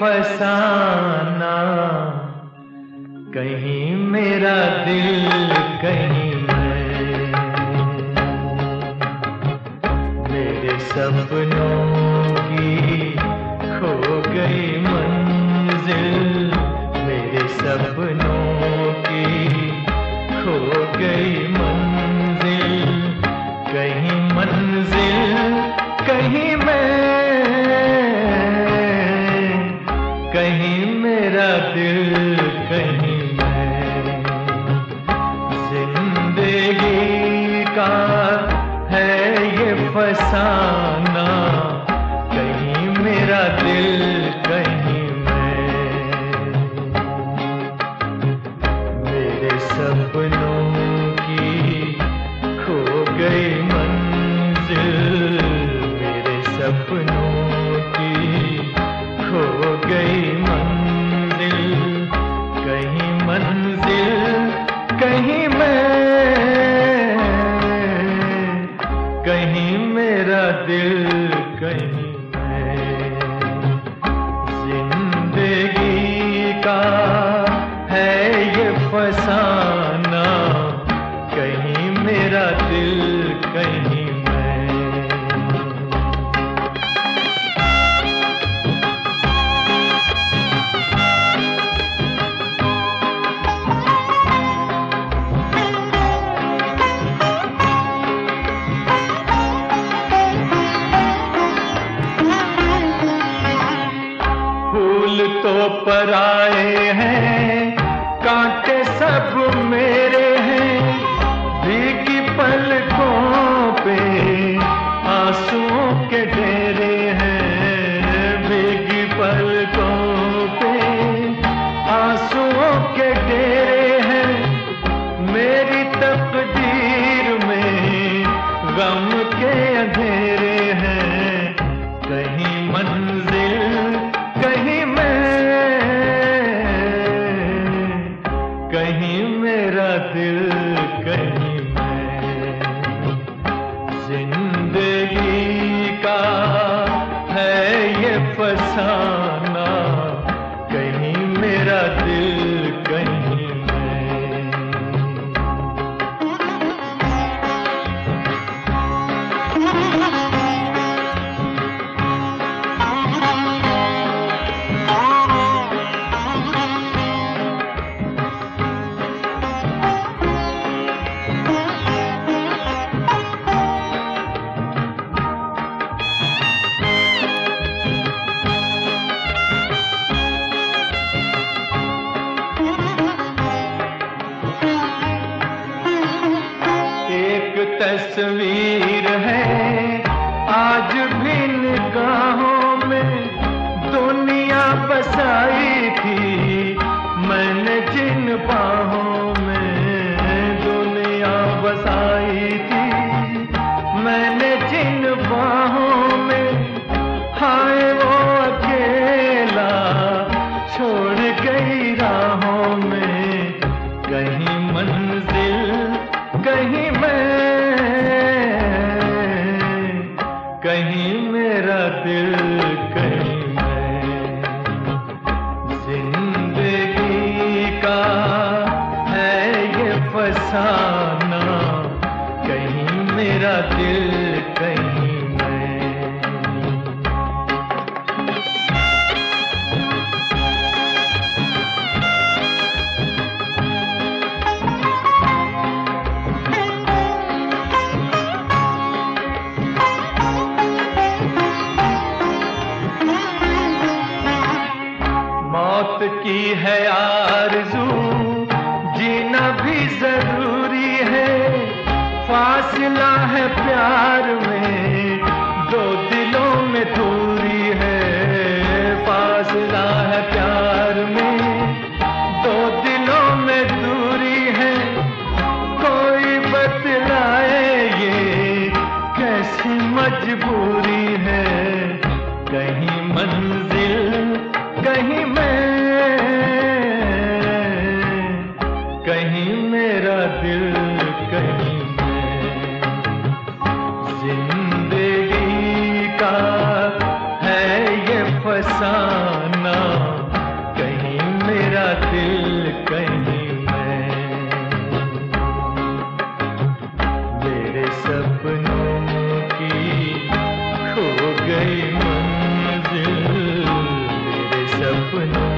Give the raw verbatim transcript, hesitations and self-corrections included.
फसाना, कहीं मेरा दिल कहीं मैं, मेरे सपनों की खो गई मंजिल, मेरे सपनों की खो गई मंजिल, कहीं मंजिल कहीं मैं, कहीं मेरा दिल कहीं मैं, जिंदगी का है ये फसाना, कहीं मेरा दिल कहीं मैं, मेरे सपनों की खो गई मंजिल, मेरे सपनों की खो गई मंजिल, कहीं मंजिल कहीं मैं, कहीं मेरा दिल कहीं मैं, जिंदगी का है ये फसाना, कहीं मेरा दिल कहीं तो पराए हैं, कांटे सब मेरे हैं, भीगी पलकों पे आंसुओं के डेरे हैं, भीगी पलकों पे आंसुओं के डेरे हैं, मेरी तकदीर में गम के अंधेरे हैं, कहीं मंजिल कहीं मैं, कहीं मेरा दिल कहीं मैं, जिंदगी का है ये फसाना, कहीं मेरा दिल कहीं तस्वीर है आज भी निगाहों में, दुनिया बसाई थी मैंने जिन बाहों में, दुनिया बसाई थी मैंने जिन बाहों में, हाय वो अकेला छोड़ गई राहों में, कहीं मंजिल कहीं मैं, कहीं मेरा दिल कहीं मैं, जिंदगी का है ये फसाना, कहीं मेरा दिल कहीं मैं। मौत की है आरज़ू, जीना भी जरूरी है, फासला है प्यार में, दो दिलों में दूरी है, फासला है प्यार में, दो दिलों में दूरी है, कोई बतलाए ये कैसी मजबूरी है, कहीं मंजिल कहीं मैं, कहीं मेरा दिल कहीं मैं, जिंदगी दीवाना, कहीं मेरा दिल कहीं मैं। मेरे सपनों की खो गई मंजिल, मेरे सपनों